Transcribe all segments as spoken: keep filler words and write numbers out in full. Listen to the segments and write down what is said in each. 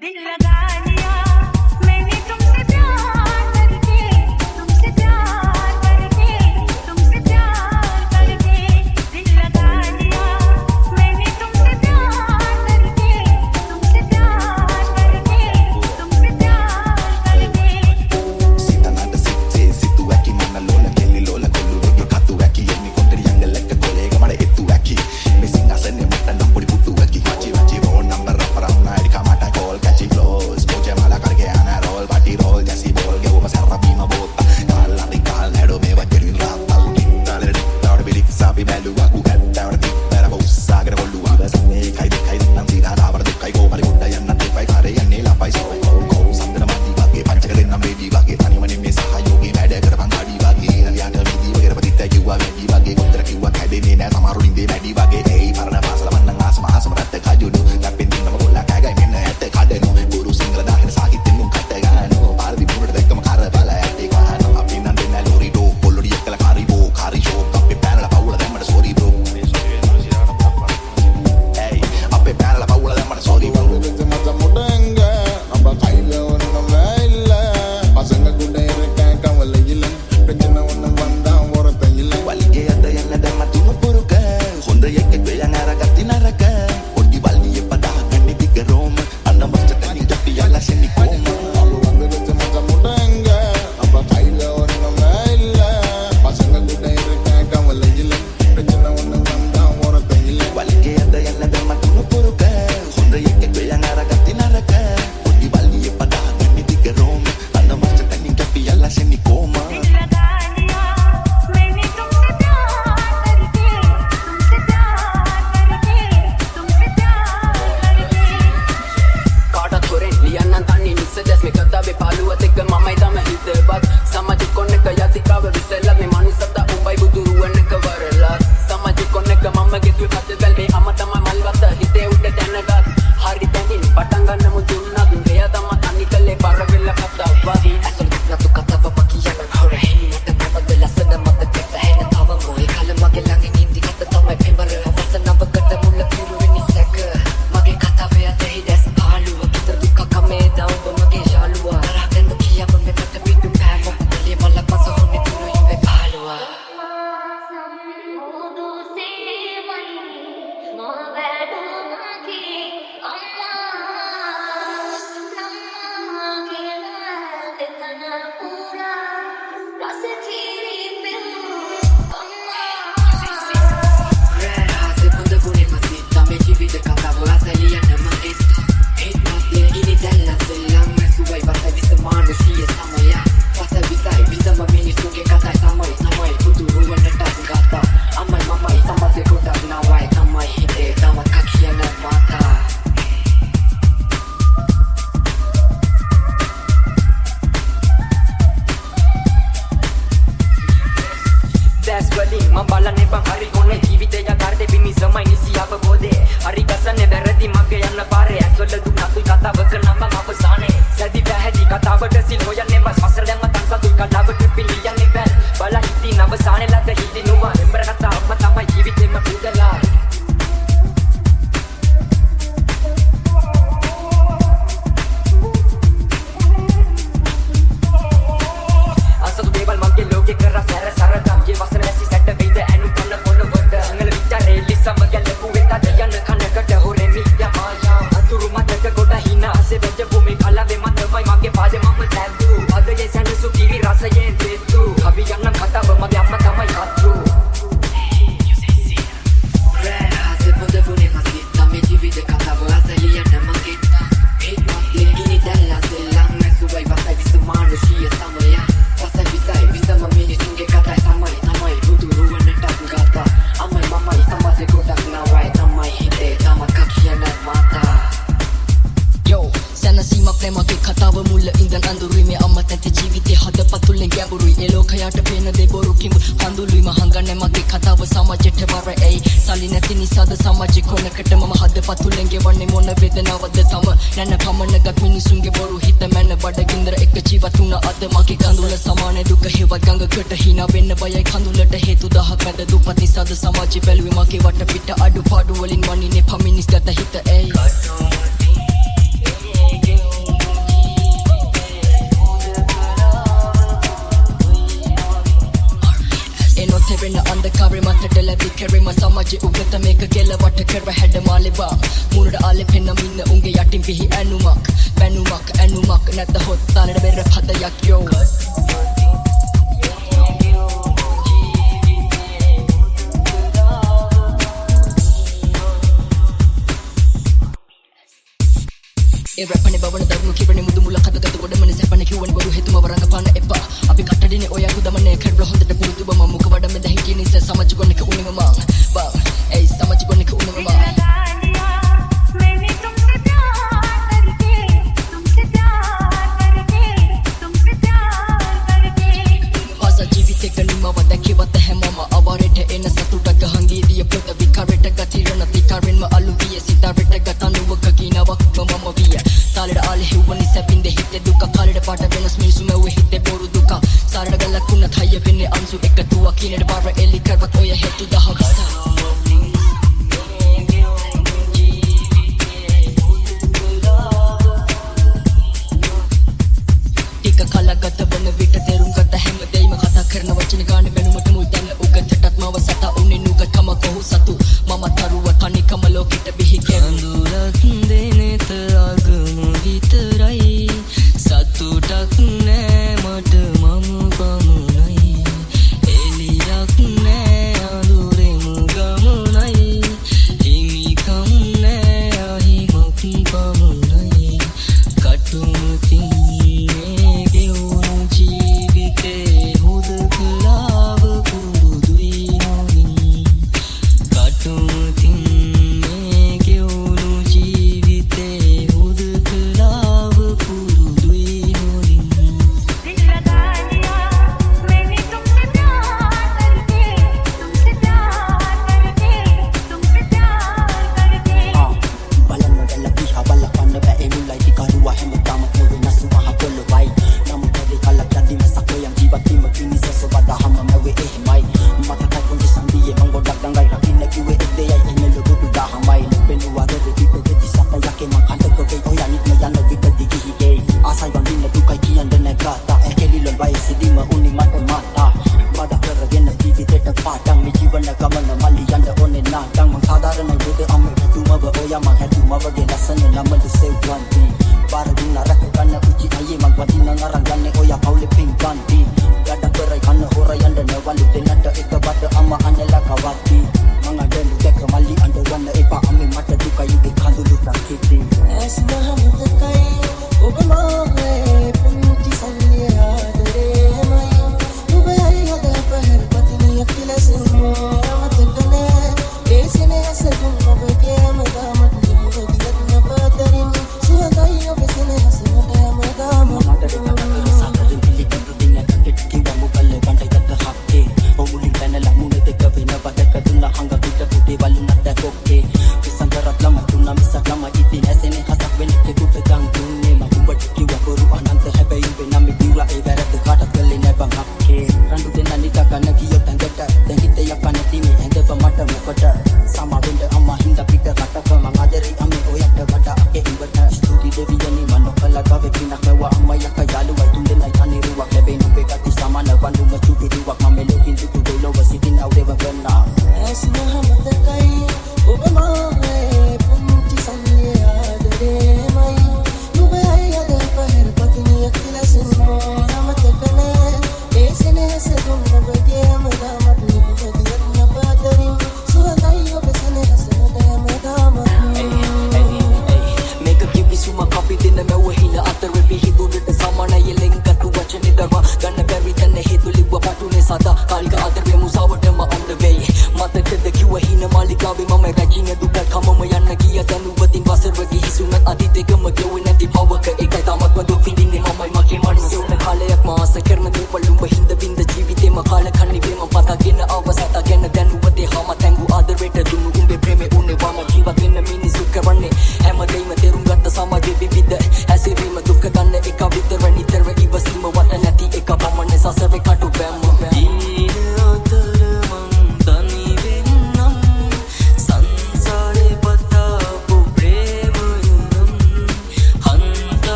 Waliin mani ne paminis gata hita ay පච්චි උගත මේක කෙලවට කරව හැඩ මාලෙවා මුණට ආලේ පෙන්නම ඉන්න උන්ගේ යටින් පිහි ඇනුමක් පැනුමක් ඇනුමක් නැත හොත් තාලෙට බෙර හදයක් යෝ ඒ රැපනේ බවන දරුණු කිවනේ මුදු මුල කදගත ගොඩමනේ සැපනේ කිව්වනේ බරු හේතුම වරංග පාන එපා අපි කට්ටඩිනේ ඔය කුදමනේ කරබල හොඳට පුරුදු බම මුක වඩ මෙද හිටියේ නිස සමාජ ගොන්නක උණෙම මං බා ඒ සමාජ ගොන්නක උණෙම මං ආසා ජීවිතේ කනිම වදකේ වත හැමම අවරෙට එන සතුටක හංගීදිය පොත විකාරෙට ගතිරණ තිකාරෙන්ම අලු විය සිතාරෙට ගතනුවක කිනාවක් මම විය තාලෙට ආලේ හිව්වනි සැපින්ද හිතේ දුක කාලෙට පාට වෙනස් මිනිසු මැව්වේ හිතේ බොරු දුක සාරණ ගලක් උනත් හය වෙන්නේ අංශු එකතුවක් කිනේට බාර එලි කරවත් ඔය හේතු දහවස ටික කලකට වන විට තේරුම් ගත හැම දෙයක්ම කතා කරන වචන ගාන වෙනුමට මුල් දැන උගතටත් මව සතා උන්නේ නුග කම කොහු සතු මම තරුව තනිකම ලෝකෙට බිහි කෙරුඳුරත් දෙනෙත අගමු විතරයි සතුටක් නෑ මට මම පමණයි එලියක් නෑ අඳුරෙම ගමනයි හිමිකම් නෑ අහිමක් පමණයි කටුමුතින්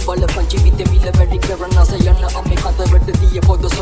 බල පංචි විද්‍ය මිල වැඩි කරන අස යන අපි කතරට දිය පොද